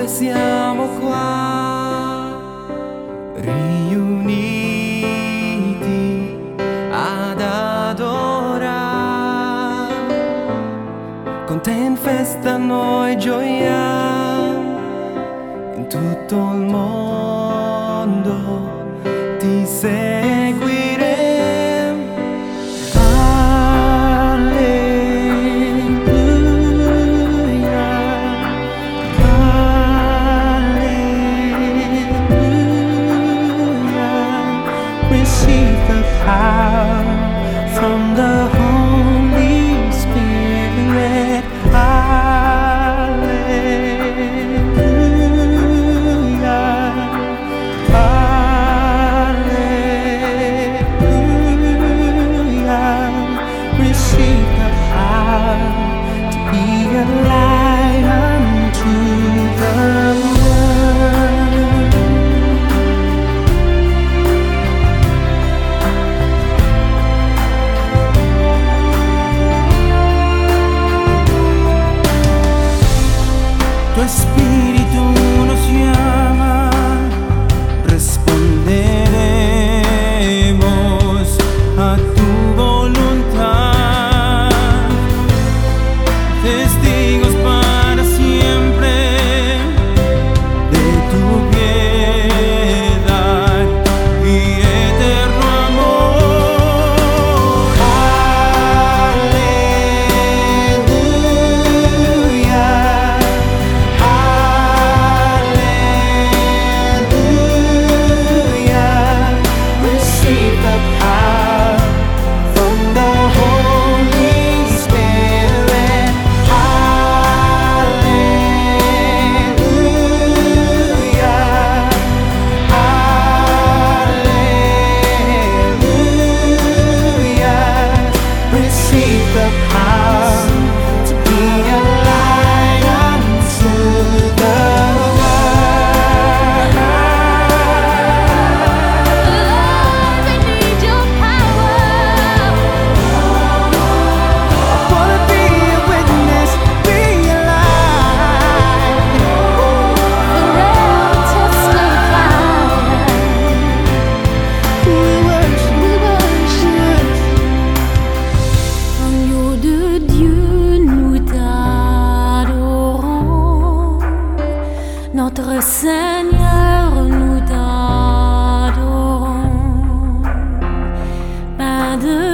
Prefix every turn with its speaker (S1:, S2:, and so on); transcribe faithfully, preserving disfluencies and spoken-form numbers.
S1: dove siamo qua, riuniti ad adorare, con te in festa noi gioiamo, in tutto il mondo ti seguiremo.
S2: Receive the power from the Holy Spirit. Hallelujah. Hallelujah. Receive the power to be a light unto the world. Tu espíritu nos llama, responderemos a tu voluntad, testigos para siempre de tu piedad y eterno amor. Aleluya. Notre Seigneur, nous t'adorons, Père de